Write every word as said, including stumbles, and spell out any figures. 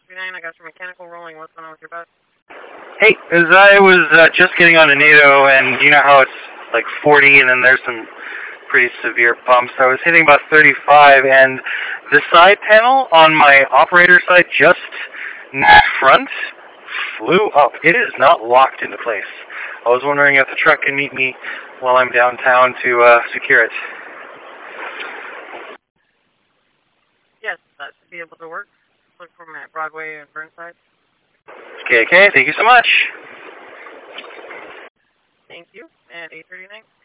thirty-nine, I got your mechanical rolling. What's going on with your bus? Hey, as I was uh, just getting on a NATO, and you know how it's like forty, and then there's some pretty severe bumps. I was hitting about thirty-five, and the side panel on my operator side, just near front, flew up. It is not locked into place. I was wondering if the truck can meet me while I'm downtown to uh, secure it. Yes, that should be able to work. Look for me at Broadway and Burnside. Okay, okay, thank you so much. Thank you, at eight thirty-nine.